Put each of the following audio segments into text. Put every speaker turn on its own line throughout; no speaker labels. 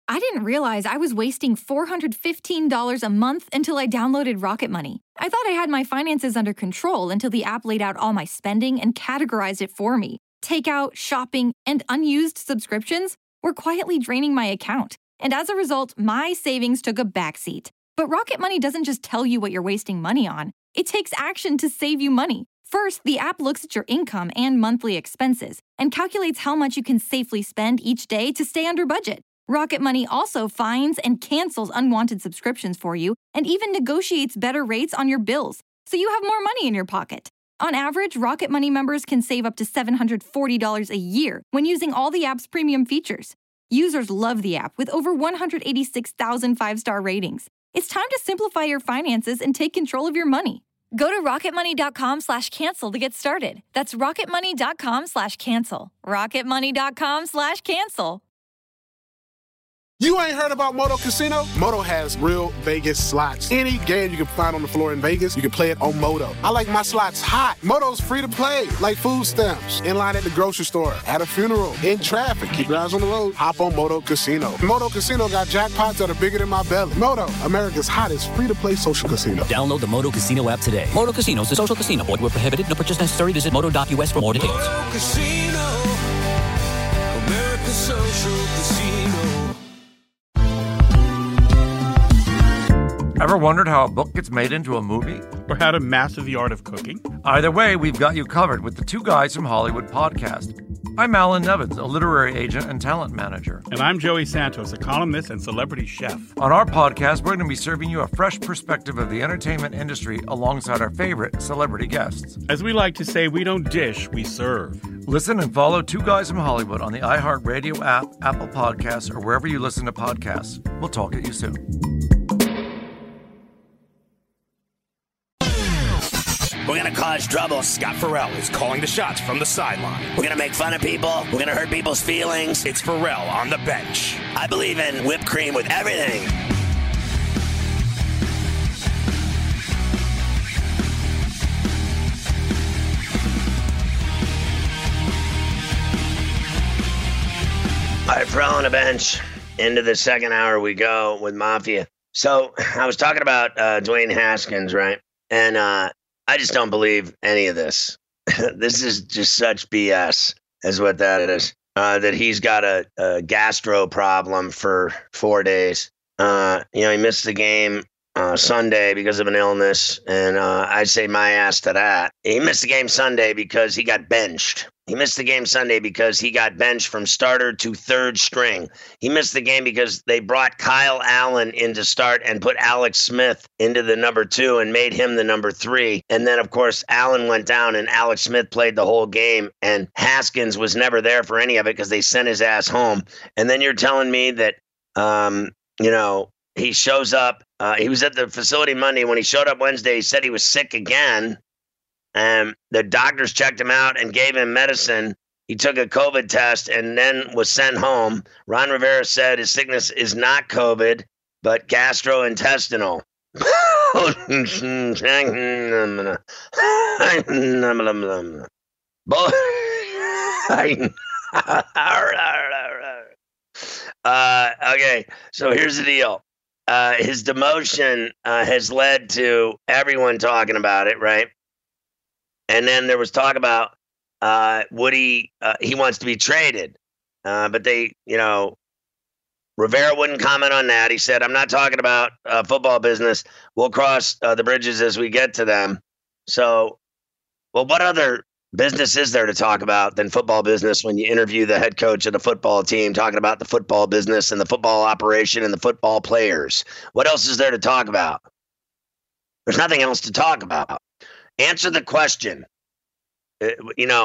I didn't realize I was wasting $415 a month until I downloaded Rocket Money. I thought I had my finances under control until the app laid out all my spending and categorized it for me. Takeout, shopping, and unused subscriptions were quietly draining my account. And as a result, my savings took a backseat. But Rocket Money doesn't just tell you what you're wasting money on. It takes action to save you money. First, the app looks at your income and monthly expenses and calculates how much you can safely spend each day to stay under budget. Rocket Money also finds and cancels unwanted subscriptions for you and even negotiates better rates on your bills, so you have more money in your pocket. On average, Rocket Money members can save up to $740 a year when using all the app's premium features. Users love the app with over 186,000 five-star ratings. It's time to simplify your finances and take control of your money. Go to rocketmoney.com/cancel to get started. That's rocketmoney.com/cancel. rocketmoney.com/cancel.
You ain't heard about Moto Casino? Moto has real Vegas slots. Any game you can find on the floor in Vegas, you can play it on Moto. I like my slots hot. Moto's free to play, like food stamps. In line at the grocery store, at a funeral, in traffic. Keep your eyes on the road. Hop on Moto Casino. Moto Casino got jackpots that are bigger than my belly. Moto, America's hottest free-to-play social casino.
Download the Moto Casino app today. Moto Casino is a social casino. Void where prohibited. No purchase necessary. Visit moto.us for more details.
Moto Casino, America's social casino.
Ever wondered how a book gets made into a movie?
Or how to master the art of cooking?
Either way, we've got you covered with the Two Guys from Hollywood podcast. I'm Alan Nevins, a literary agent and talent manager.
And I'm Joey Santos, a columnist and celebrity chef.
On our podcast, we're going to be serving you a fresh perspective of the entertainment industry alongside our favorite celebrity guests.
As we like to say, we don't dish, we serve.
Listen and follow Two Guys from Hollywood on the iHeartRadio app, Apple Podcasts, or wherever you listen to podcasts. We'll talk at you soon.
We're going to cause trouble. Scott Farrell is calling the shots from the sideline. We're going to make fun of people. We're going to hurt people's feelings. It's Farrell on the bench. I believe in whipped cream with everything. All right, Farrell on the bench. Into the second hour we go with Mafia. So I was talking about Dwayne Haskins, right? And I just don't believe any of this. This is just such BS, is what that is. That he's got a gastro problem for 4 days. He missed the game Sunday because of an illness, and I say my ass to that. He missed the game Sunday because he got benched. He missed the game Sunday because he got benched from starter to third string. He missed the game because they brought Kyle Allen in to start and put Alex Smith into the number 2 and made him the number 3. And then, of course, Allen went down and Alex Smith played the whole game, and Haskins was never there for any of it because they sent his ass home. And then you're telling me that, he shows up. He was at the facility Monday. When he showed up Wednesday, he said he was sick again. And the doctors checked him out and gave him medicine. He took a COVID test and then was sent home. Ron Rivera said his sickness is not COVID, but gastrointestinal. Okay, so here's the deal. His demotion has led to everyone talking about it, right? And then there was talk about he wants to be traded. But Rivera wouldn't comment on that. He said, I'm not talking about football business. We'll cross the bridges as we get to them. So, well, what other business is there to talk about than football business when you interview the head coach of the football team talking about the football business and the football operation and the football players? What else is there to talk about? There's nothing else to talk about. Answer the question. Does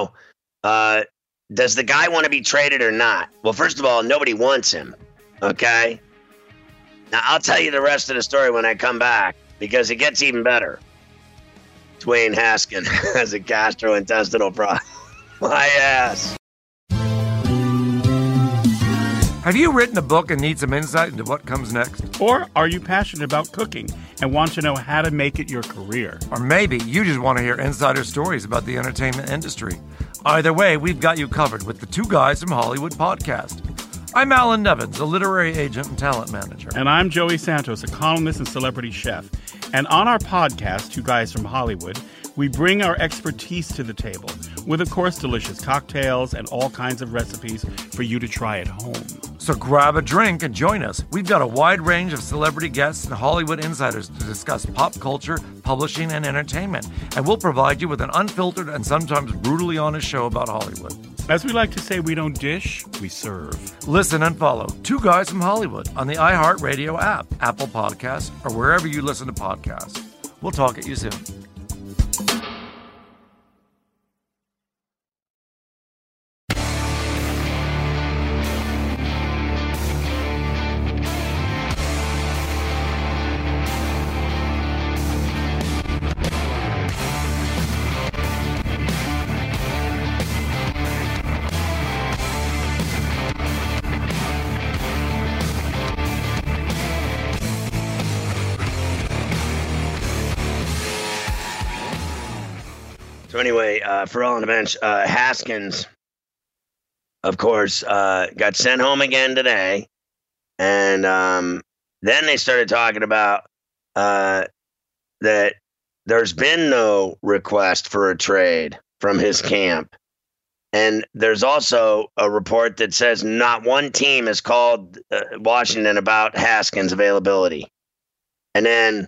the guy want to be traded or not? Well, first of all, nobody wants him. Okay? Now, I'll tell you the rest of the story when I come back because it gets even better. Dwayne Haskins has a gastrointestinal problem. My ass.
Have you written a book and need some insight into what comes next?
Or are you passionate about cooking and want to know how to make it your career?
Or maybe you just want to hear insider stories about the entertainment industry. Either way, we've got you covered with the Two Guys from Hollywood podcast. I'm Alan Nevins, a literary agent and talent manager.
And I'm Joey Santos, a columnist and celebrity chef. And on our podcast, Two Guys from Hollywood, we bring our expertise to the table with, of course, delicious cocktails and all kinds of recipes for you to try at home.
So grab a drink and join us. We've got a wide range of celebrity guests and Hollywood insiders to discuss pop culture, publishing, and entertainment. And we'll provide you with an unfiltered and sometimes brutally honest show about Hollywood.
As we like to say, we don't dish, we serve.
Listen and follow Two Guys from Hollywood on the iHeartRadio app, Apple Podcasts, or wherever you listen to podcasts. We'll talk at you soon.
So anyway, for All on the Bench, Haskins, of course, got sent home again today. And then they started talking about that there's been no request for a trade from his camp. And there's also a report that says not one team has called Washington about Haskins' availability. And then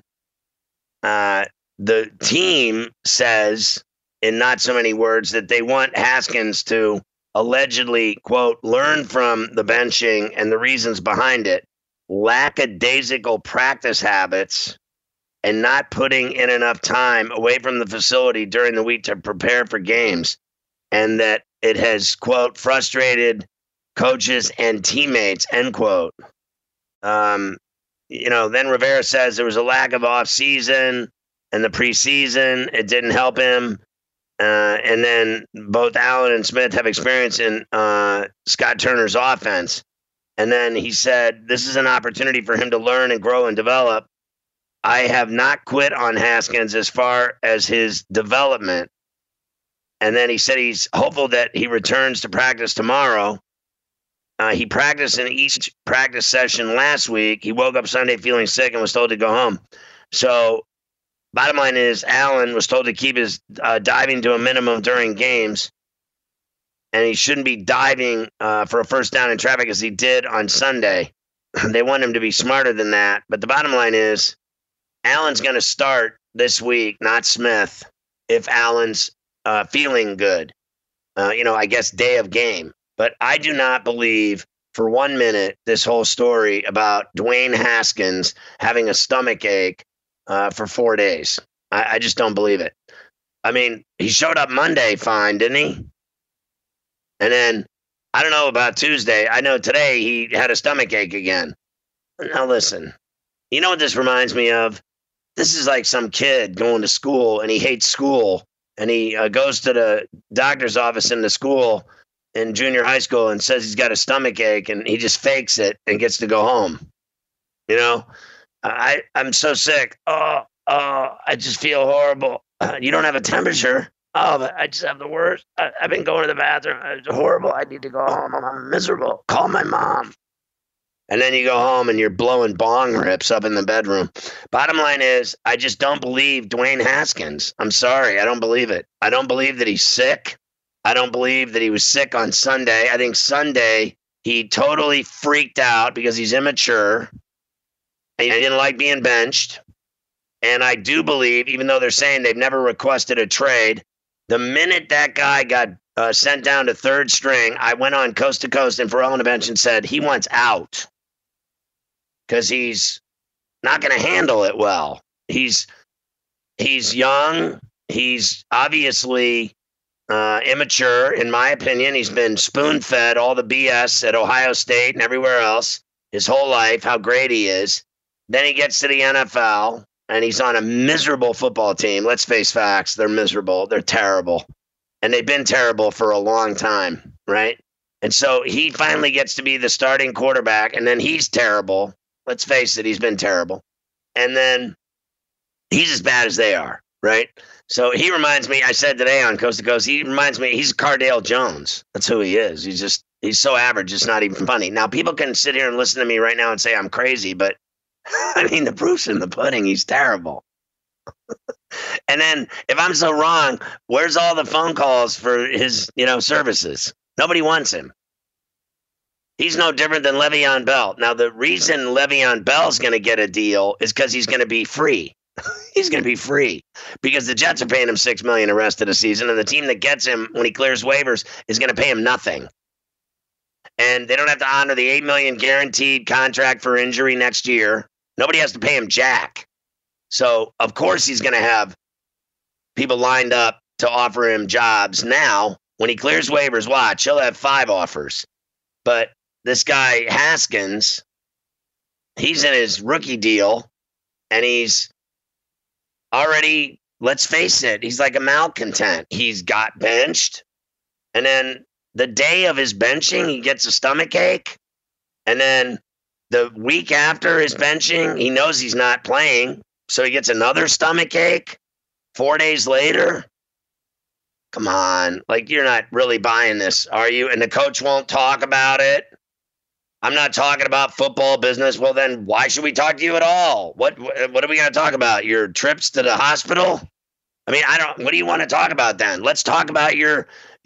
the team says, in not so many words, that they want Haskins to allegedly, quote, learn from the benching and the reasons behind it, lackadaisical practice habits, and not putting in enough time away from the facility during the week to prepare for games, and that it has, quote, frustrated coaches and teammates, end quote. Then Rivera says there was a lack of off-season and the preseason. It didn't help him. And then both Allen and Smith have experience in Scott Turner's offense. And then he said, this is an opportunity for him to learn and grow and develop. I have not quit on Haskins as far as his development. And then he said he's hopeful that he returns to practice tomorrow. He practiced in each practice session last week. He woke up Sunday feeling sick and was told to go home. So bottom line is Allen was told to keep his diving to a minimum during games, and he shouldn't be diving for a first down in traffic as he did on Sunday. They want him to be smarter than that. But the bottom line is Allen's going to start this week, not Smith, if Allen's feeling good. I guess day of game. But I do not believe for 1 minute this whole story about Dwayne Haskins having a stomach ache for 4 days. I just don't believe it. I mean, he showed up Monday fine, didn't he? And then, I don't know about Tuesday. I know today he had a stomach ache again. Now listen, you know what this reminds me of? This is like some kid going to school and he hates school. And he goes to the doctor's office in the school in junior high school and says he's got a stomach ache and he just fakes it and gets to go home. I'm so sick. Oh, I just feel horrible. You don't have a temperature. Oh, but I just have the worst. I've been going to the bathroom. It's horrible. I need to go home. I'm miserable. Call my mom. And then you go home and you're blowing bong rips up in the bedroom. Bottom line is, I just don't believe Dwayne Haskins. I'm sorry. I don't believe it. I don't believe that he's sick. I don't believe that he was sick on Sunday. I think Sunday he totally freaked out because he's immature. He didn't like being benched. And I do believe, even though they're saying they've never requested a trade, the minute that guy got sent down to third string, I went on Coast to Coast and for All on the Bench and said he wants out because he's not going to handle it well. He's young. He's obviously immature, in my opinion. He's been spoon-fed all the BS at Ohio State and everywhere else his whole life, how great he is. Then he gets to the NFL, and he's on a miserable football team. Let's face facts. They're miserable. They're terrible. And they've been terrible for a long time, right? And so he finally gets to be the starting quarterback, and then he's terrible. Let's face it, he's been terrible. And then he's as bad as they are, right? So he reminds me, I said today on Coast to Coast, he reminds me, he's Cardale Jones. That's who he is. He's just He's so average, it's not even funny. Now, people can sit here and listen to me right now and say I'm crazy, but I mean, the proof's in the pudding. He's terrible. And then if I'm so wrong, where's all the phone calls for his, services? Nobody wants him. He's no different than Le'Veon Bell. Now, the reason Le'Veon Bell's going to get a deal is because he's going to be free. He's going to be free because the Jets are paying him $6 million the rest of the season, and the team that gets him when he clears waivers is going to pay him nothing. And they don't have to honor the $8 million guaranteed contract for injury next year. Nobody has to pay him jack. So, of course, he's going to have people lined up to offer him jobs. Now, when he clears waivers, watch, he'll have 5 offers. But this guy, Haskins, he's in his rookie deal, and he's already, let's face it, he's like a malcontent. He's got benched, and then the day of his benching, he gets a stomachache, and then the week after his benching, he knows he's not playing, so he gets another stomachache 4 days later. Come on, like, you're not really buying this, are you? And the coach won't talk about it. I'm not talking about football business. Well, then why should we talk to you at all? What are we going to talk about? Your trips to the hospital? I mean, what do you want to talk about then? Let's talk about your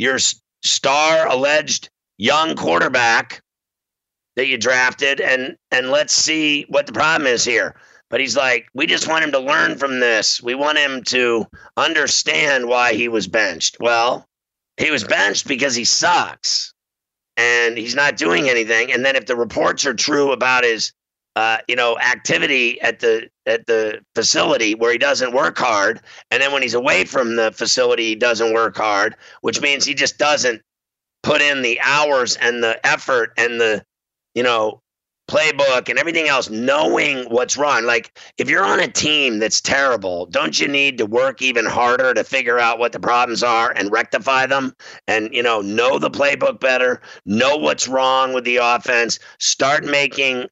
star alleged young quarterback that you drafted, and let's see what the problem is here. But he's like, we just want him to learn from this. We want him to understand why he was benched. Well, he was benched because he sucks and he's not doing anything. And then if the reports are true about his, activity at the facility where he doesn't work hard, and then when he's away from the facility, he doesn't work hard, which means he just doesn't put in the hours and the effort and the, playbook and everything else, knowing what's wrong. Like, if you're on a team that's terrible, don't you need to work even harder to figure out what the problems are and rectify them and, know the playbook better, know what's wrong with the offense, start making,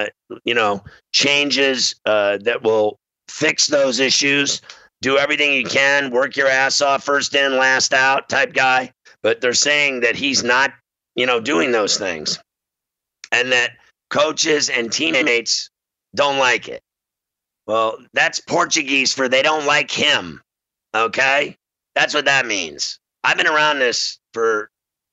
changes that will fix those issues, do everything you can, work your ass off, first in, last out type guy. But they're saying that he's not, doing those things, and that coaches and teammates don't like it. Well, that's Portuguese for they don't like him. Okay? That's what that means. I've been around this for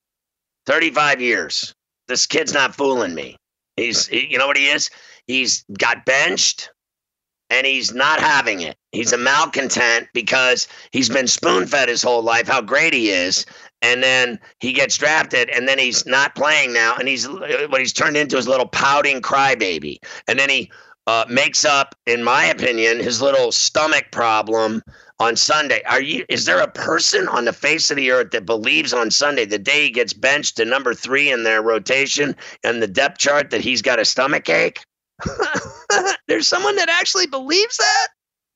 35 years. This kid's not fooling me. You know what he is? He's got benched and he's not having it. He's a malcontent because he's been spoon-fed his whole life how great he is. And then he gets drafted, and then he's not playing now, and what he's turned into is a little pouting crybaby. And then he makes up, in my opinion, his little stomach problem on Sunday. Is there a person on the face of the earth that believes on Sunday, the day he gets benched to number 3 in their rotation and the depth chart, that he's got a stomach ache? There's someone that actually believes that?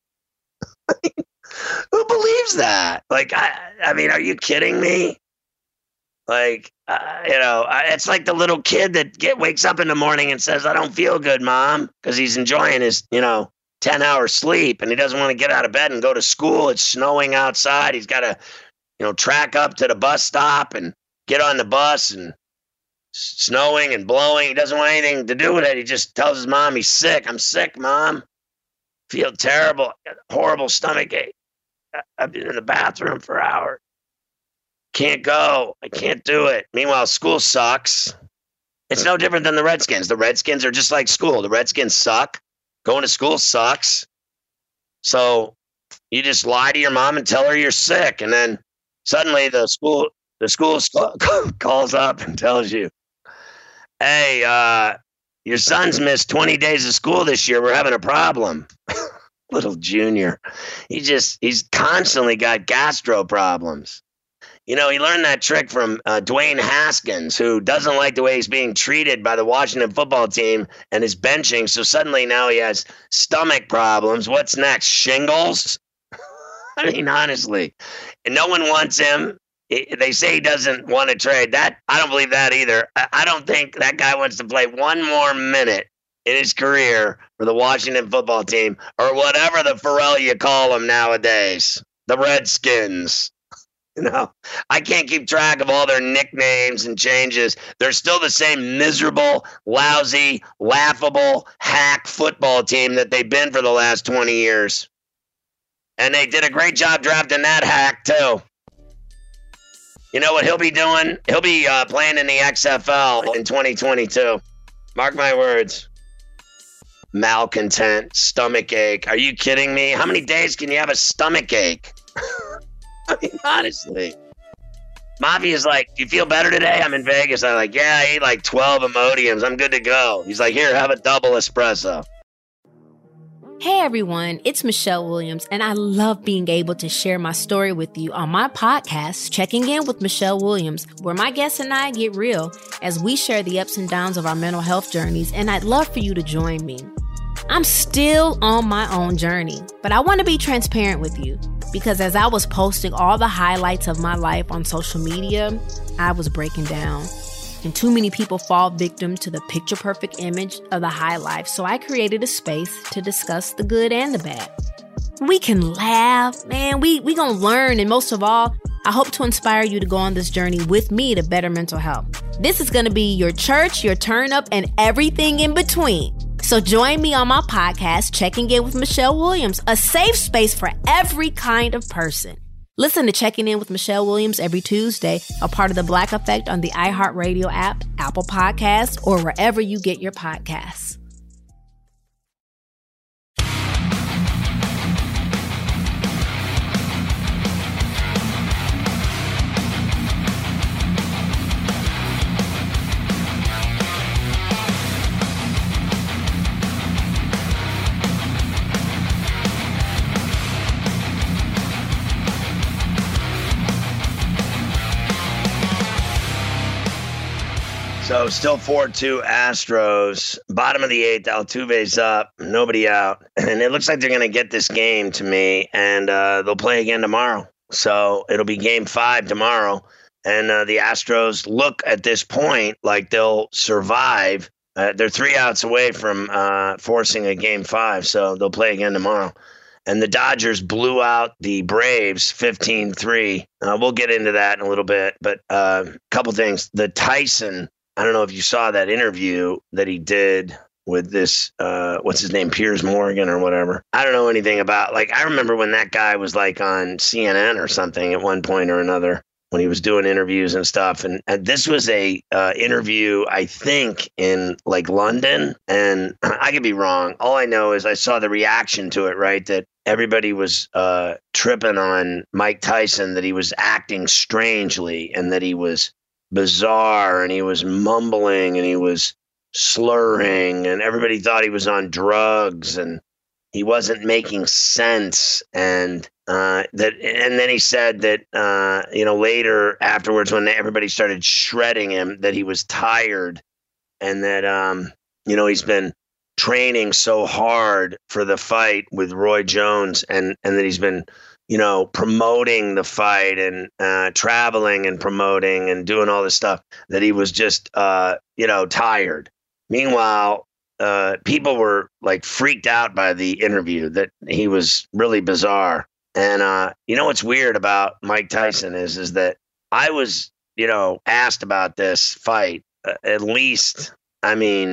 Who believes that? Like, I mean, are you kidding me? Like, it's like the little kid that wakes up in the morning and says, I don't feel good, Mom, because he's enjoying his, 10-hour sleep, and he doesn't want to get out of bed and go to school. It's snowing outside. He's got to, track up to the bus stop and get on the bus, and snowing and blowing. He doesn't want anything to do with it. He just tells his mom he's sick. I'm sick, Mom. Feel terrible. Horrible stomach ache. I've been in the bathroom for hours. Can't go. I can't do it. Meanwhile, school sucks. It's no different than the Redskins. The Redskins are just like school. The Redskins suck. Going to school sucks. So you just lie to your mom and tell her you're sick. And then suddenly the school calls up and tells you, hey, your son's missed 20 days of school this year. We're having a problem. Little junior. He's constantly got gastro problems. He learned that trick from Dwayne Haskins, who doesn't like the way he's being treated by the Washington football team and is benching. So suddenly now he has stomach problems. What's next? Shingles? I mean, honestly. And no one wants him. They say he doesn't want to trade. That I don't believe that either. I don't think that guy wants to play one more minute in his career for the Washington football team, or whatever the Pharrell you call them nowadays, the Redskins. I can't keep track of all their nicknames and changes. They're still the same miserable, lousy, laughable, hack football team that they've been for the last 20 years. And they did a great job drafting that hack, too. You know what he'll be doing? He'll be playing in the XFL in 2022. Mark my words. Malcontent, stomach ache. Are you kidding me? How many days can you have a stomach ache? I mean, honestly. Mafia's like, do you feel better today? I'm in Vegas. I'm like, yeah, I ate like 12 Imodiums. I'm good to go. He's like, here, have a double espresso.
Hey everyone, it's Michelle Williams, and I love being able to share my story with you on my podcast, Checking In with Michelle Williams, where my guests and I get real as we share the ups and downs of our mental health journeys, and I'd love for you to join me. I'm still on my own journey, but I want to be transparent with you because as I was posting all the highlights of my life on social media, I was breaking down. And too many people fall victim to the picture-perfect image of the high life, so I created a space to discuss the good and the bad. We can laugh, man, we gonna learn, and most of all, I hope to inspire you to go on this journey with me to better mental health. This is gonna be your church, your turn-up, and everything in between. So join me on my podcast, Checking In with Michelle Williams, a safe space for every kind of person. Listen to Checking In with Michelle Williams every Tuesday, a part of the Black Effect on the iHeartRadio app, Apple Podcasts, or wherever you get your podcasts.
So still 4-2 Astros. Bottom of the eighth, Altuve's up, nobody out. And it looks like they're going to get this game to me, and they'll play again tomorrow. So it'll be game 5 tomorrow. And the Astros look at this point like they'll survive. They're 3 outs away from forcing a game 5, so they'll play again tomorrow. And the Dodgers blew out the Braves 15-3. We'll get into that in a little bit. But a couple things. The Tyson, I don't know if you saw that interview that he did with this, what's his name, Piers Morgan or whatever. I don't know anything about, like, I remember when that guy was like on CNN or something at one point or another when he was doing interviews and stuff. And this was a interview, I think, in like London. And I could be wrong. All I know is I saw the reaction to it, right? That everybody was tripping on Mike Tyson, that he was acting strangely and that he was bizarre and he was mumbling and he was slurring and everybody thought he was on drugs and he wasn't making sense. And then he said that, later afterwards when everybody started shredding him, that he was tired and that, he's been training so hard for the fight with Roy Jones and that he's been, promoting the fight and traveling and promoting and doing all this stuff, that he was just, tired. Meanwhile, people were like freaked out by the interview, that he was really bizarre. And, what's weird about Mike Tyson is that I was, asked about this fight at least, I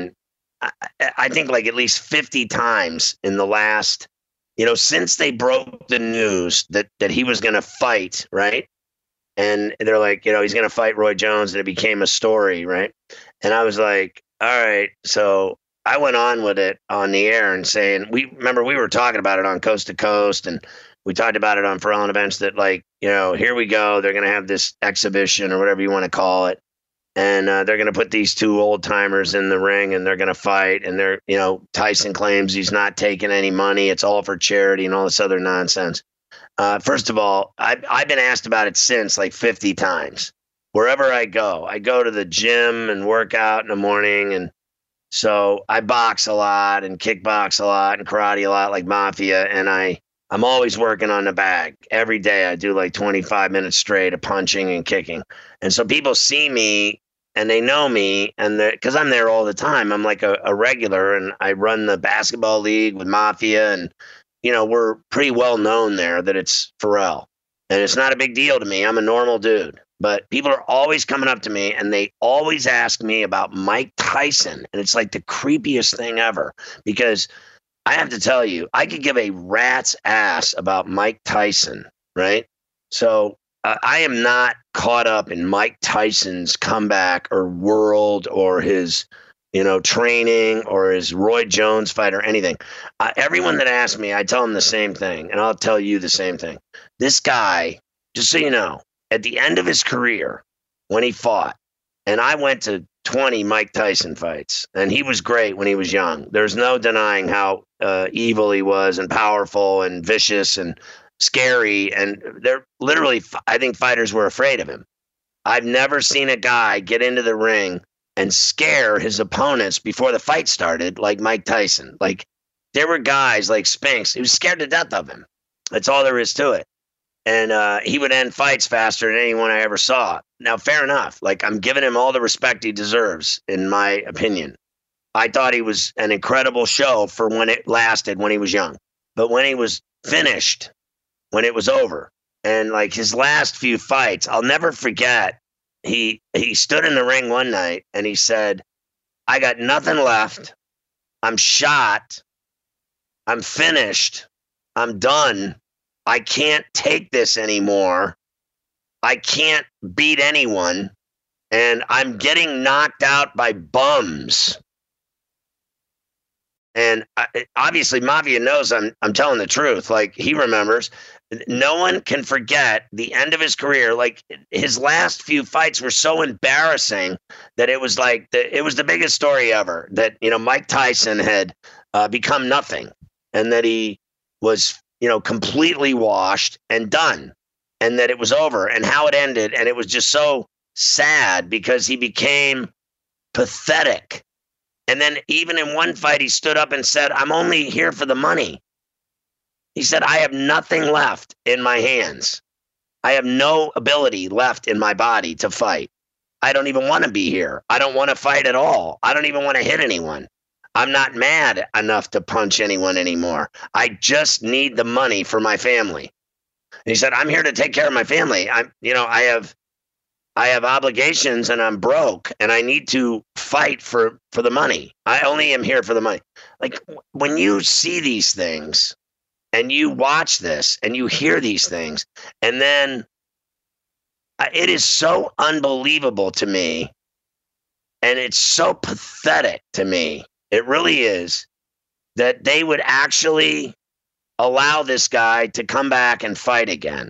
think like at least 50 times in the last, since they broke the news that he was going to fight, right? And they're like, he's going to fight Roy Jones, and it became a story, right? And I was like, all right. So I went on with it on the air and saying, we were talking about it on Coast to Coast, and we talked about it on For All Events that, like, here we go. They're going to have this exhibition or whatever you want to call it. And they're going to put these 2 old timers in the ring and they're going to fight. And they're, Tyson claims he's not taking any money. It's all for charity and all this other nonsense. First of all, I've been asked about it since like 50 times. Wherever I go to the gym and work out in the morning. And so I box a lot and kickbox a lot and karate a lot like Mafia. And I'm always working on the bag. Every day I do like 25 minutes straight of punching and kicking. And so people see me and they know me, and because I'm there all the time. I'm like a regular, and I run the basketball league with Mafia, and we're pretty well known there that it's Pharrell. And it's not a big deal to me. I'm a normal dude. But people are always coming up to me and they always ask me about Mike Tyson. And it's like the creepiest thing ever, because I have to tell you, I could give a rat's ass about Mike Tyson, right? So I am not caught up in Mike Tyson's comeback or world or his, training or his Roy Jones fight or anything. Everyone that asks me, I tell them the same thing, and I'll tell you the same thing. This guy, just so you know, at the end of his career, when he fought, and I went to 20 Mike Tyson fights, and he was great when he was young. There's no denying how evil he was and powerful and vicious and scary. And they're literally, I think fighters were afraid of him. I've never seen a guy get into the ring and scare his opponents before the fight started like Mike Tyson. Like, there were guys like Spinks who was scared to death of him. That's all there is to it. And he would end fights faster than anyone I ever saw. Now, fair enough. Like, I'm giving him all the respect he deserves, in my opinion. I thought he was an incredible show for when it lasted, when he was young. But when he was finished, when it was over, and like his last few fights, I'll never forget. He stood in the ring one night and he said, "I got nothing left. I'm shot. I'm finished. I'm done. I can't take this anymore. I can't beat anyone. And I'm getting knocked out by bums." And obviously, Mafia knows I'm telling the truth. Like, he remembers. No one can forget the end of his career. Like, his last few fights were so embarrassing that it was like it was the biggest story ever. That, Mike Tyson had become nothing, and that he was, completely washed and done, and that it was over, and how it ended. And it was just so sad because he became pathetic. And then even in one fight, he stood up and said, "I'm only here for the money." He said, "I have nothing left in my hands. I have no ability left in my body to fight. I don't even want to be here. I don't want to fight at all. I don't even want to hit anyone. I'm not mad enough to punch anyone anymore. I just need the money for my family." And he said, "I'm here to take care of my family. I have obligations and I'm broke and I need to fight for the money. I only am here for the money." Like, when you see these things and you watch this and you hear these things, and then it is so unbelievable to me, and it's so pathetic to me. It really is, that they would actually allow this guy to come back and fight again.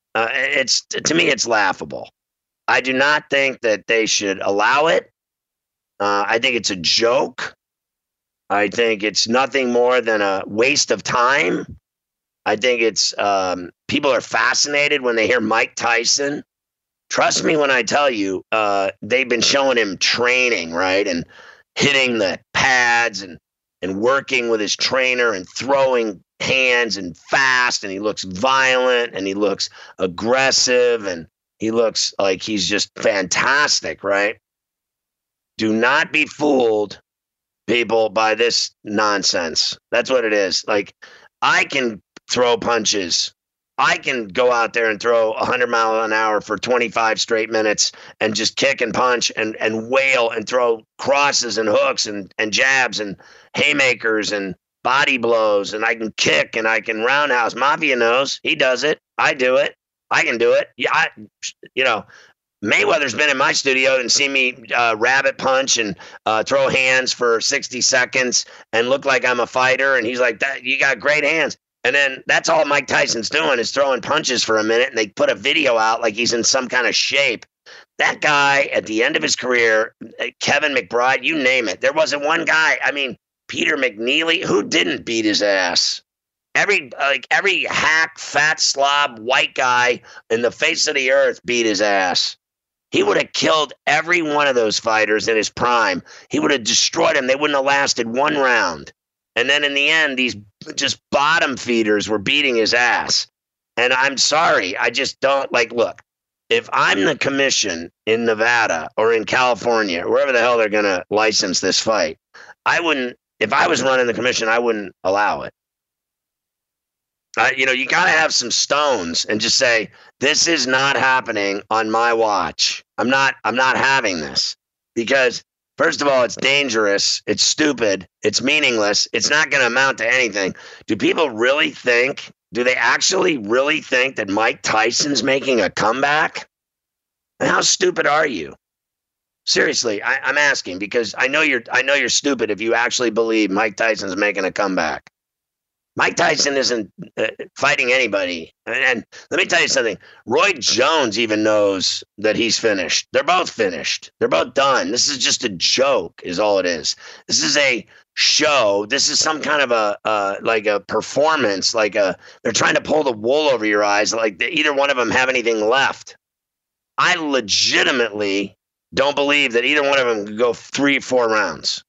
To me, it's laughable. I do not think that they should allow it. I think it's a joke. I think it's nothing more than a waste of time. I think it's people are fascinated when they hear Mike Tyson. Trust me when I tell you, they've been showing him training, right? And hitting the pads and working with his trainer and throwing hands and fast. And he looks violent and he looks aggressive and he looks like he's just fantastic, right? Do not be fooled, people, by this nonsense. That's what it is. Like, I can throw punches. I can go out there and throw 100 miles an hour for 25 straight minutes and just kick and punch and wail and throw crosses and hooks and jabs and haymakers and body blows. And I can kick and I can roundhouse. Mafia knows. He does it. I do it. I can do it. Yeah, Mayweather's been in my studio and seen me rabbit punch and throw hands for 60 seconds and look like I'm a fighter. And he's like, "That you got great hands." And then that's all Mike Tyson's doing is throwing punches for a minute. And they put a video out like he's in some kind of shape. That guy, at the end of his career, Kevin McBride, you name it. There wasn't one guy. I mean, Peter McNeely, who didn't beat his ass? Every hack, fat slob, white guy in the face of the earth beat his ass. He would have killed every one of those fighters in his prime. He would have destroyed them. They wouldn't have lasted one round. And then in the end, these just bottom feeders were beating his ass. And I'm sorry. I just don't look, if I'm the commission in Nevada or in California, or wherever the hell they're going to license this fight, if I was running the commission, I wouldn't allow it. You got to have some stones and just say, this is not happening on my watch. I'm not having this, because first of all, it's dangerous. It's stupid. It's meaningless. It's not going to amount to anything. Do they actually really think that Mike Tyson's making a comeback? How stupid are you? Seriously, I'm asking, because I know you're stupid if you actually believe Mike Tyson's making a comeback. Mike Tyson isn't fighting anybody. And let me tell you something. Roy Jones even knows that he's finished. They're both finished. They're both done. This is just a joke is all it is. This is a show. This is some kind of a performance, they're trying to pull the wool over your eyes, like either one of them have anything left. I legitimately don't believe that either one of them could go 3-4 rounds.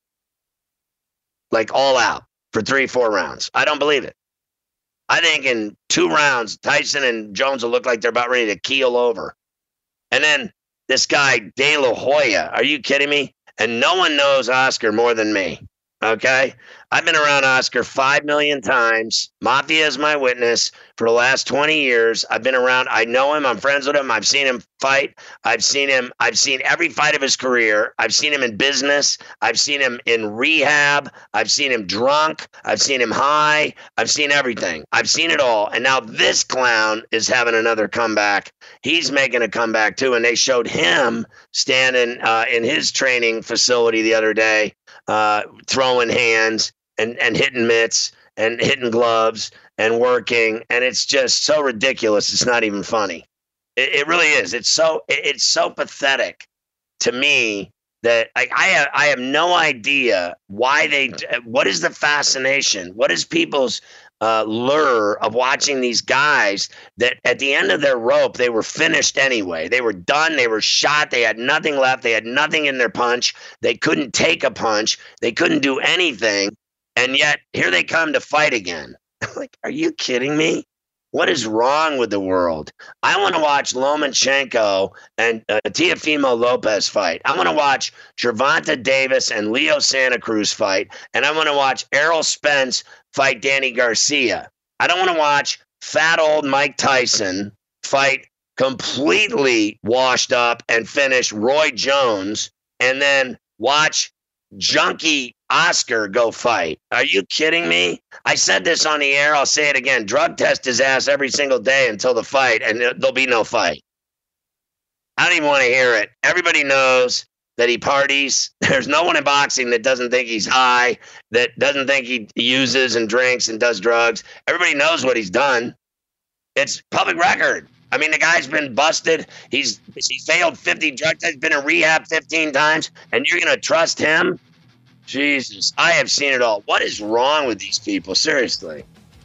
Like all out. For 3-4 rounds. I don't believe it. I think in 2 rounds, Tyson and Jones will look like they're about ready to keel over. And then this guy, De La Hoya, are you kidding me? And no one knows Oscar more than me. Okay? I've been around Oscar 5 million times. Mafia is my witness for the last 20 years. I've been around. I know him. I'm friends with him. I've seen him fight. I've seen every fight of his career. I've seen him in business. I've seen him in rehab. I've seen him drunk. I've seen him high. I've seen everything. I've seen it all. And now this clown is having another comeback. He's making a comeback too. And they showed him standing in his training facility the other day, throwing hands and hitting mitts and hitting gloves and working. And it's just so ridiculous. It's not even funny. It really is. It's so pathetic to me that I have no idea why what is the fascination? What is people's lure of watching these guys that at the end of their rope, they were finished anyway. They were done. They were shot. They had nothing left. They had nothing in their punch. They couldn't take a punch. They couldn't do anything. And yet here they come to fight again. Like, are you kidding me? What is wrong with the world? I want to watch Lomachenko and Teofimo Lopez fight. I want to watch Gervonta Davis and Leo Santa Cruz fight. And I want to watch Errol Spence fight Danny Garcia. I don't want to watch fat old Mike Tyson fight completely washed up and finish Roy Jones and then watch junkie Oscar go fight. Are you kidding me? I said this on the air. I'll say it again. Drug test his ass every single day until the fight, and there'll be no fight. I don't even want to hear it. Everybody knows that he parties. There's no one in boxing that doesn't think he's high, that doesn't think he uses and drinks and does drugs. Everybody knows what he's done. It's public record. I mean, the guy's been busted. He failed 50 drug tests, been in rehab 15 times, and you're going to trust him? Jesus, I have seen it all. What is wrong with these people? Seriously.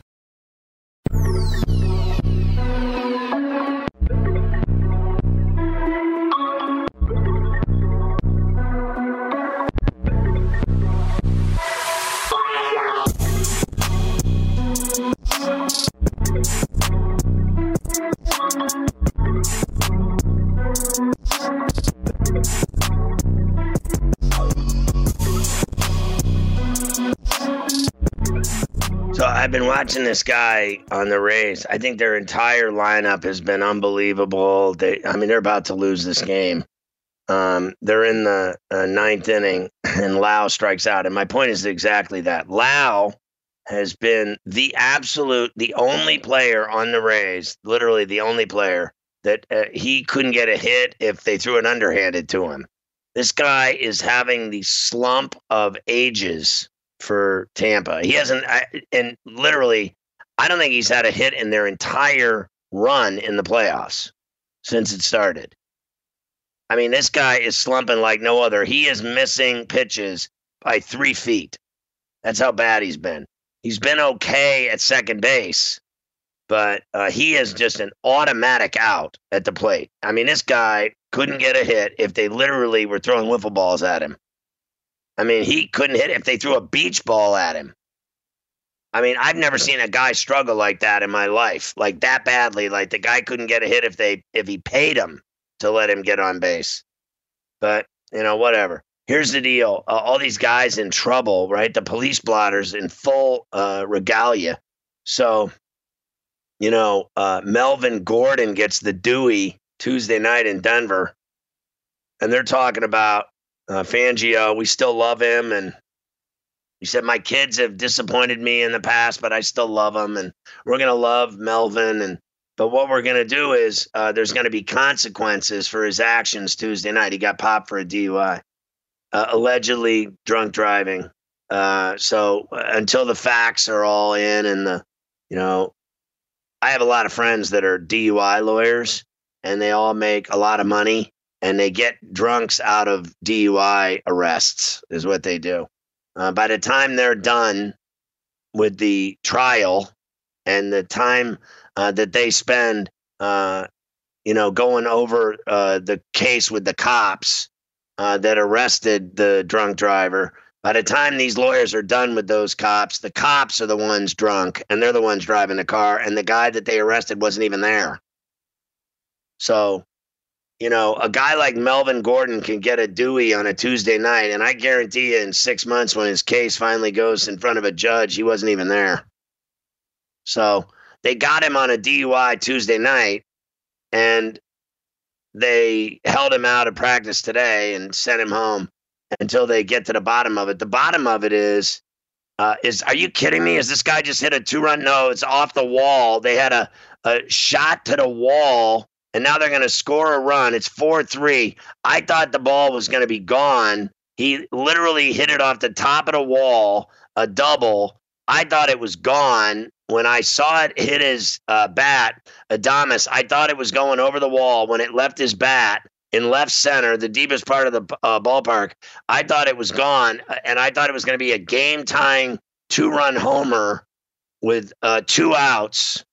So I've been watching this guy on the Rays. I think their entire lineup has been unbelievable. They're about to lose this game. They're in the ninth inning, and Lau strikes out. And my point is exactly that. Lau has been the only player on the Rays, literally the only player, that he couldn't get a hit if they threw an underhanded to him. This guy is having the slump of ages for Tampa. He hasn't, and literally, I don't think he's had a hit in their entire run in the playoffs since it started. I mean, this guy is slumping like no other. He is missing pitches by 3 feet. That's how bad he's been. He's been okay at second base, but he is just an automatic out at the plate. I mean, this guy couldn't get a hit if they literally were throwing wiffle balls at him. I mean, he couldn't hit if they threw a beach ball at him. I mean, I've never seen a guy struggle like that in my life, like that badly. Like the guy couldn't get a hit if he paid him to let him get on base. But, whatever. Here's the deal. All these guys in trouble, right? The police blotters in full regalia. So Melvin Gordon gets the Dewey Tuesday night in Denver. And they're talking about Fangio. We still love him. And he said, my kids have disappointed me in the past, but I still love them. And we're going to love Melvin. But what we're going to do is there's going to be consequences for his actions Tuesday night. He got popped for a DUI, allegedly drunk driving. So until the facts are all in and I have a lot of friends that are DUI lawyers and they all make a lot of money and they get drunks out of DUI arrests is what they do. By the time they're done with the trial and the time that they spend, going over the case with the cops that arrested the drunk driver, by the time these lawyers are done with those cops, the cops are the ones drunk and they're the ones driving the car. And the guy that they arrested wasn't even there. So, a guy like Melvin Gordon can get a Dewey on a Tuesday night. And I guarantee you in 6 months when his case finally goes in front of a judge, he wasn't even there. So they got him on a DUI Tuesday night and they held him out of practice today and sent him home until they get to the bottom of it. The bottom of it is are you kidding me? Is this guy just hit a 2-run? No, it's off the wall. They had a shot to the wall, and now they're going to score a run. It's 4-3. I thought the ball was going to be gone. He literally hit it off the top of the wall, a double. I thought it was gone. When I saw it hit his bat, Adames, I thought it was going over the wall. When it left his bat, in left center, the deepest part of the ballpark, I thought it was gone, and I thought it was going to be a game-tying 2-run homer with 2 outs,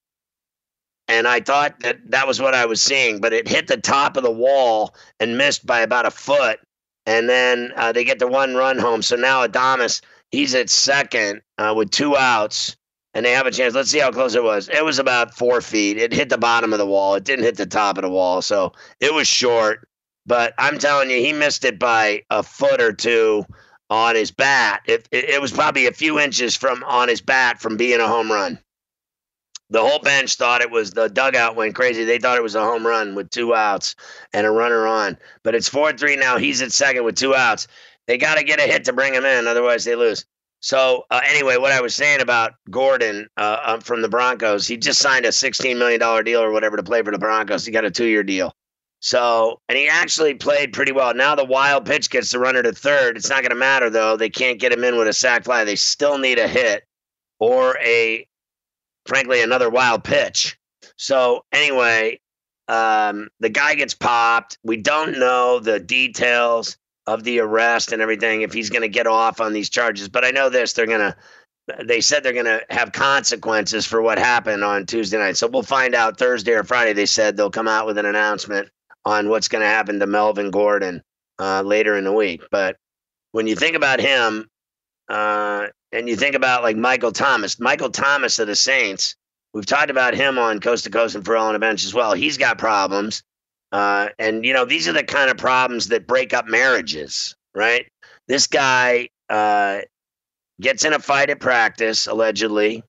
and I thought that was what I was seeing, but it hit the top of the wall and missed by about a foot, and then they get the 1-run home. So now Adames, he's at second with 2 outs, and they have a chance. Let's see how close it was. It was about 4 feet. It hit the bottom of the wall. It didn't hit the top of the wall, so it was short. But I'm telling you, he missed it by a foot or 2 on his bat. It was probably a few inches on his bat from being a home run. The whole bench thought it was, the dugout went crazy. They thought it was a home run with 2 outs and a runner on. But it's 4-3 now. He's at second with 2 outs. They got to get a hit to bring him in, otherwise they lose. So anyway, what I was saying about Gordon from the Broncos, he just signed a $16 million deal or whatever to play for the Broncos. He got a 2-year deal. So, and he actually played pretty well. Now the wild pitch gets the runner to third. It's not going to matter, though. They can't get him in with a sac fly. They still need a hit or frankly, another wild pitch. So anyway, the guy gets popped. We don't know the details of the arrest and everything, if he's going to get off on these charges. But I know this, they said they're going to have consequences for what happened on Tuesday night. So we'll find out Thursday or Friday. They said they'll come out with an announcement on what's going to happen to Melvin Gordon later in the week. But when you think about him and you think about like Michael Thomas of the Saints, we've talked about him on Coast to Coast and Ferrall on a Bench as well. He's got problems. And, these are the kind of problems that break up marriages, right? This guy gets in a fight at practice, allegedly.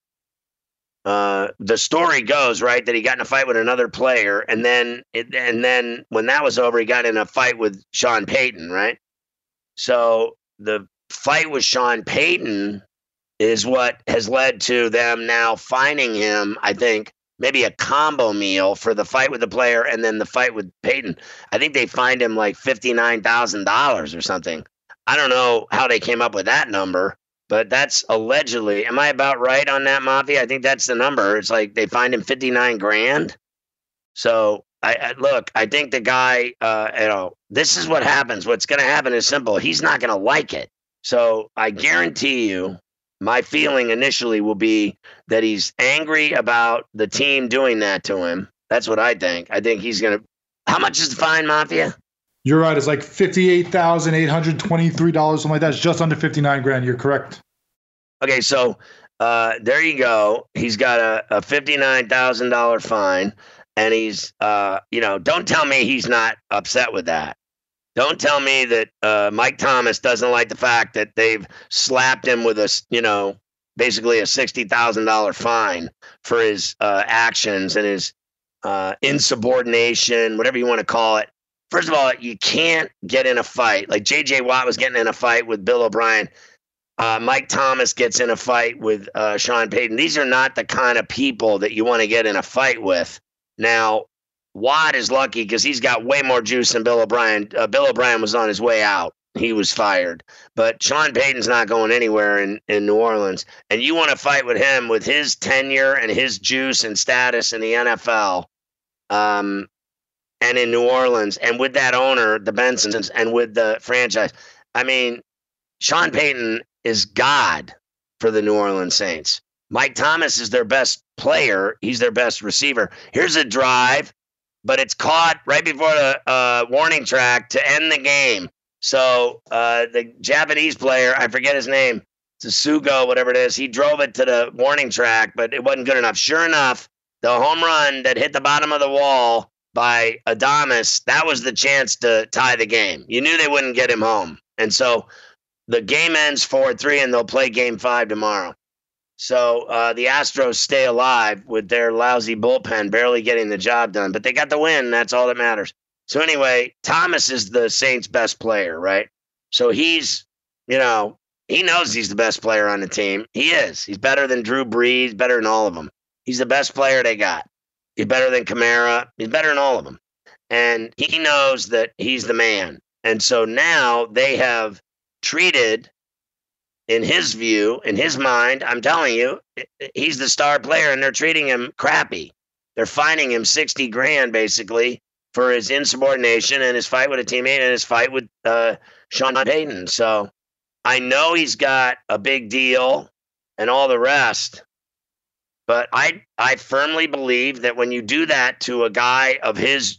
The story goes, right, that he got in a fight with another player, and then when that was over, he got in a fight with Sean Payton, right? So the fight with Sean Payton is what has led to them now fining him, I think, maybe a combo meal for the fight with the player and then the fight with Payton. I think they fined him like $59,000 or something. I don't know how they came up with that number. But that's allegedly, am I about right on that, Mafia? I think that's the number. It's like they fined him $59,000. So I think the guy, this is what happens. What's going to happen is simple. He's not going to like it. So I guarantee you, my feeling initially will be that he's angry about the team doing that to him. That's what I think. I think he's going to, how much is the fine, Mafia?
You're right. It's like $58,823, something like that. It's just under $59,000. You're correct.
Okay, so there you go. He's got a $59,000 fine, and he's, don't tell me he's not upset with that. Don't tell me that Mike Thomas doesn't like the fact that they've slapped him with a basically a $60,000 fine for his actions and his insubordination, whatever you want to call it. First of all, you can't get in a fight. Like J.J. Watt was getting in a fight with Bill O'Brien. Mike Thomas gets in a fight with Sean Payton. These are not the kind of people that you want to get in a fight with. Now, Watt is lucky because he's got way more juice than Bill O'Brien. Bill O'Brien was on his way out. He was fired. But Sean Payton's not going anywhere in New Orleans. And you want to fight with him with his tenure and his juice and status in the NFL and in New Orleans and with that owner, the Bensons, and with the franchise. I mean, Sean Payton is God for the New Orleans Saints. Mike Thomas is their best player. He's their best receiver. Here's a drive, but it's caught right before the warning track to end the game. So the Japanese player, I forget his name, Tsugo, whatever it is, he drove it to the warning track, but it wasn't good enough. Sure enough, the home run that hit the bottom of the wall by Adames, that was the chance to tie the game. You knew they wouldn't get him home. And so the game ends 4-3, and they'll play Game 5 tomorrow. So the Astros stay alive with their lousy bullpen, barely getting the job done. But they got the win. That's all that matters. So anyway, Thomas is the Saints' best player, right? So he's, he knows he's the best player on the team. He is. He's better than Drew Brees, better than all of them. He's the best player they got. He's better than Kamara. He's better than all of them. And he knows that he's the man. And so now they have treated, in his view, in his mind, I'm telling you, he's the star player, and they're treating him crappy. They're fining him $60,000 basically for his insubordination and his fight with a teammate and his fight with Sean Payton. So I know he's got a big deal and all the rest, but I firmly believe that when you do that to a guy of his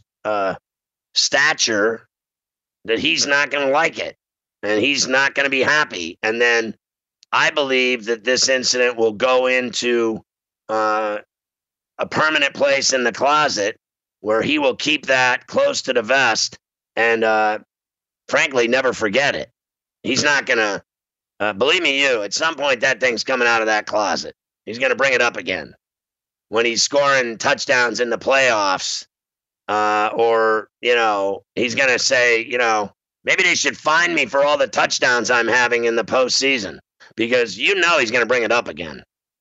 stature, that he's not going to like it. And he's not going to be happy. And then I believe that this incident will go into a permanent place in the closet where he will keep that close to the vest and, frankly, never forget it. He's not going to, believe me, at some point that thing's coming out of that closet. He's going to bring it up again. When he's scoring touchdowns in the playoffs, or, he's going to say, maybe they should fine me for all the touchdowns I'm having in the postseason, because he's going to bring it up again.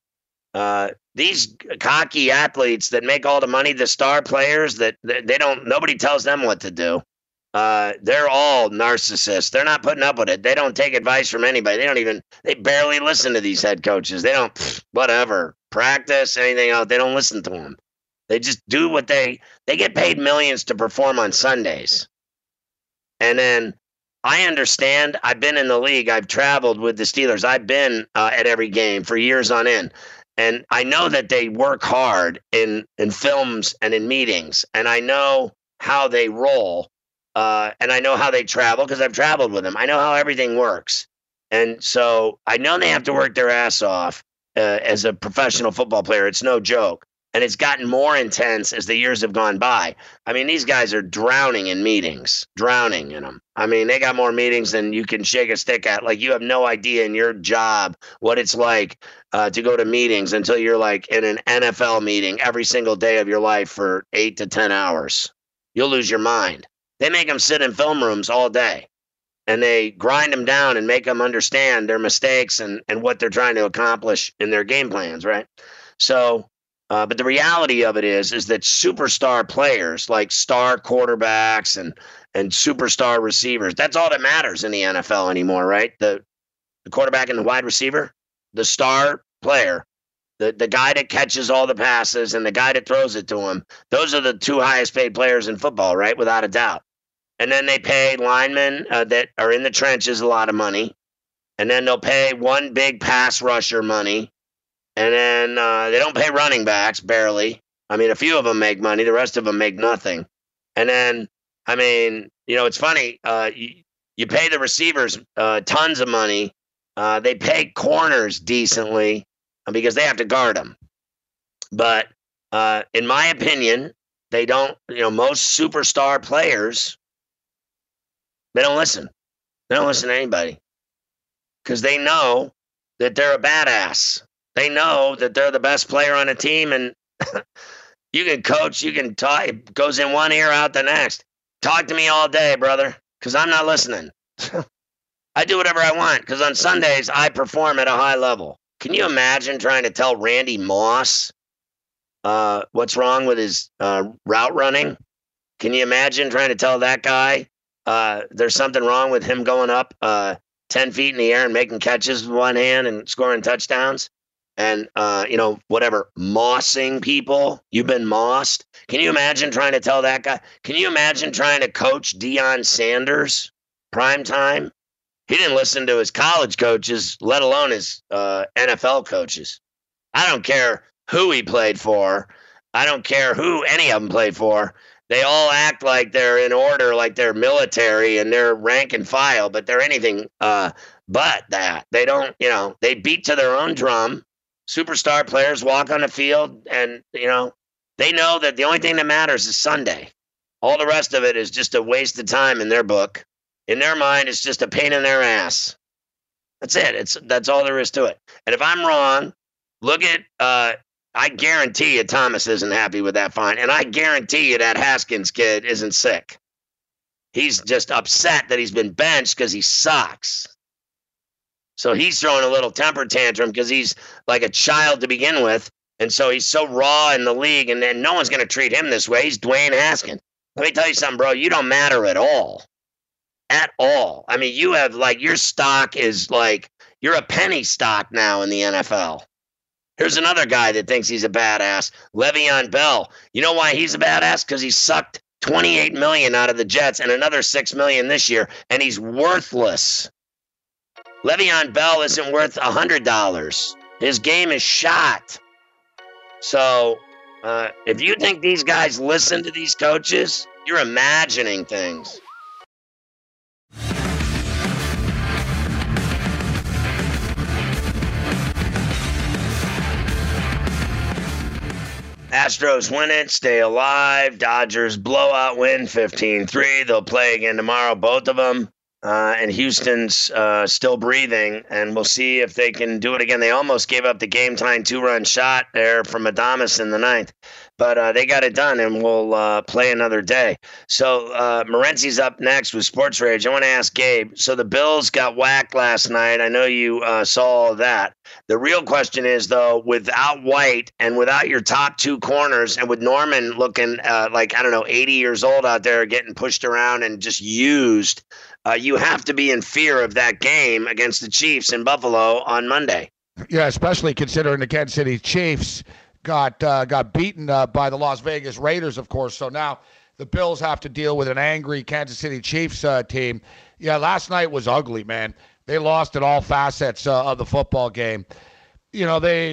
These cocky athletes that make all the money, the star players that nobody tells them what to do. They're all narcissists. They're not putting up with it. They don't take advice from anybody. They barely listen to these head coaches. They don't, whatever, practice, anything else. They don't listen to them. They just do what they get paid millions to perform on Sundays. And then I understand. I've been in the league. I've traveled with the Steelers. I've been at every game for years on end. And I know that they work hard in films and in meetings. And I know how they roll. And I know how they travel because I've traveled with them. I know how everything works. And so I know they have to work their ass off as a professional football player. It's no joke. And it's gotten more intense as the years have gone by. I mean, these guys are drowning in meetings, drowning in them. I mean, they got more meetings than you can shake a stick at. Like, you have no idea in your job what it's like to go to meetings until you're like in an NFL meeting every single day of your life for 8 to 10 hours. You'll lose your mind. They make them sit in film rooms all day, and they grind them down and make them understand their mistakes and what they're trying to accomplish in their game plans, right? So, but the reality of it is that superstar players like star quarterbacks and superstar receivers, that's all that matters in the NFL anymore, right? The quarterback and the wide receiver, the star player, the guy that catches all the passes and the guy that throws it to him, those are the two highest paid players in football, right? Without a doubt. And then they pay linemen that are in the trenches a lot of money. And then they'll pay one big pass rusher money. And then they don't pay running backs, barely. I mean, a few of them make money. The rest of them make nothing. And then, I mean, it's funny. You pay the receivers tons of money. They pay corners decently because they have to guard them. But in my opinion, they don't, most superstar players, they don't listen. They don't listen to anybody because they know that they're a badass. They know that they're the best player on a team, and you can coach, you can talk. It goes in one ear, out the next. Talk to me all day, brother, because I'm not listening. I do whatever I want, because on Sundays, I perform at a high level. Can you imagine trying to tell Randy Moss what's wrong with his route running? Can you imagine trying to tell that guy there's something wrong with him going up 10 feet in the air and making catches with one hand and scoring touchdowns? And, whatever, mossing people. You've been mossed. Can you imagine trying to tell that guy? Can you imagine trying to coach Deion Sanders prime time? He didn't listen to his college coaches, let alone his NFL coaches. I don't care who he played for. I don't care who any of them played for. They all act like they're in order, like they're military and they're rank and file, but they're anything but that. They don't, they beat to their own drum. Superstar players walk on the field and, they know that the only thing that matters is Sunday. All the rest of it is just a waste of time in their book. In their mind, it's just a pain in their ass. That's it. That's all there is to it. And if I'm wrong, look at, I guarantee you Thomas isn't happy with that fine. And I guarantee you that Haskins kid isn't sick. He's just upset that he's been benched because he sucks. So he's throwing a little temper tantrum because he's like a child to begin with. And so he's so raw in the league, and then no one's going to treat him this way. He's Dwayne Haskins. Let me tell you something, bro. You don't matter at all. At all. I mean, you have your stock is you're a penny stock now in the NFL. Here's another guy that thinks he's a badass, Le'Veon Bell. You know why he's a badass? Because he sucked $28 million out of the Jets and another $6 million this year, and he's worthless. Le'Veon Bell isn't worth $100. His game is shot. So if you think these guys listen to these coaches, you're imagining things. Astros win it, stay alive. Dodgers blowout win, 15-3. They'll play again tomorrow, both of them. And Houston's still breathing, and we'll see if they can do it again. They almost gave up the game-tying 2-run shot there from Adames in the ninth. But they got it done, and we'll play another day. So Morency's up next with Sports Rage. I want to ask Gabe. So the Bills got whacked last night. I know you saw all that. The real question is, though, without White and without your top two corners and with Norman looking 80 years old out there getting pushed around and just used, you have to be in fear of that game against the Chiefs in Buffalo on Monday.
Yeah, especially considering the Kansas City Chiefs got beaten by the Las Vegas Raiders, of course. So now the Bills have to deal with an angry Kansas City Chiefs team. Yeah, last night was ugly, man. They lost in all facets of the football game. They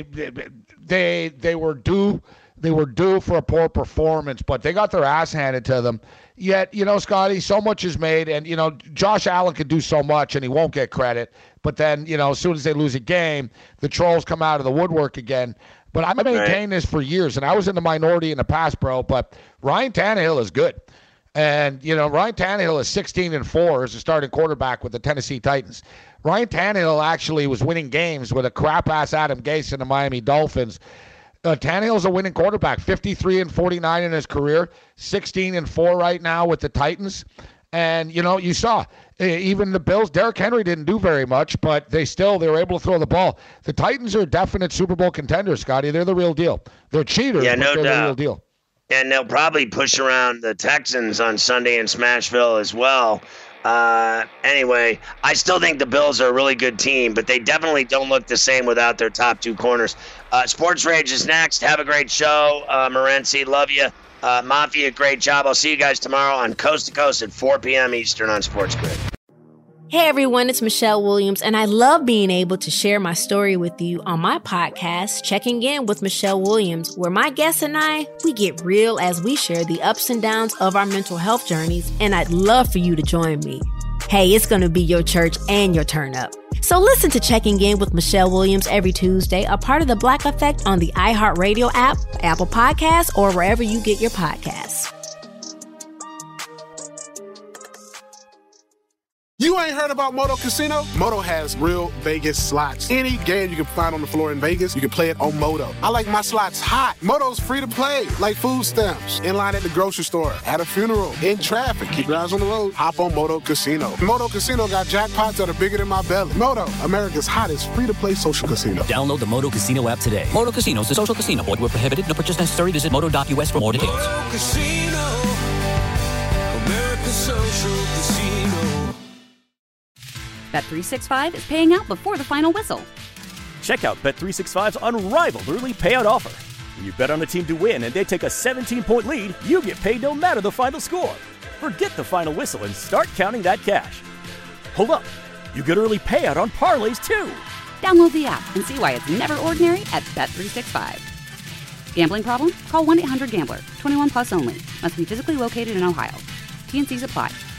were due. They were due for a poor performance, but they got their ass handed to them. Yet, Scotty, so much is made, and, Josh Allen could do so much, and he won't get credit. But then, as soon as they lose a game, the trolls come out of the woodwork again. But I've maintained this for years, and I was in the minority in the past, bro, but Ryan Tannehill is good. And, Ryan Tannehill is 16-4 as a starting quarterback with the Tennessee Titans. Ryan Tannehill actually was winning games with a crap-ass Adam Gase and the Miami Dolphins. Tannehill's a winning quarterback, 53-49 in his career, 16-4 right now with the Titans. And, you saw even the Bills, Derrick Henry didn't do very much, but they were able to throw the ball. The Titans are definite Super Bowl contenders, Scotty. They're the real deal. They're cheaters, but they're the real deal.
And they'll probably push around the Texans on Sunday in Smashville as well. Anyway, I still think the Bills are a really good team, but they definitely don't look the same without their top two corners. Sports Rage is next. Have a great show. Morency, love you. Mafia, great job. I'll see you guys tomorrow on Coast to Coast at 4 p.m. Eastern on Sports Grid.
Hey everyone, it's Michelle Williams, and I love being able to share my story with you on my podcast, Checking In with Michelle Williams, where my guests and I, we get real as we share the ups and downs of our mental health journeys, and I'd love for you to join me. Hey, it's going to be your church and your turn up. So listen to Checking In with Michelle Williams every Tuesday, a part of the Black Effect on the iHeartRadio app, Apple Podcasts, or wherever you get your podcasts.
You ain't heard about Moto Casino? Moto has real Vegas slots. Any game you can find on the floor in Vegas, you can play it on Moto. I like my slots hot. Moto's free to play, like food stamps. In line at the grocery store, at a funeral, in traffic. Keep your eyes on the road. Hop on Moto Casino. Moto Casino got jackpots that are bigger than my belly. Moto, America's hottest free-to-play social casino.
Download the Moto Casino app today. Moto Casino is a social casino. Void where prohibited. No purchase necessary. Visit moto.us for more details.
Moto Casino, America's social casino.
Bet365 is paying out before the final whistle.
Check out Bet365's unrivaled early payout offer. When you bet on a team to win and they take a 17-point lead, you get paid no matter the final score. Forget the final whistle and start counting that cash. Hold up. You get early payout on parlays, too.
Download the app and see why it's never ordinary at Bet365. Gambling problem? Call 1-800-GAMBLER. 21 plus only. Must be physically located in Ohio. T&Cs apply.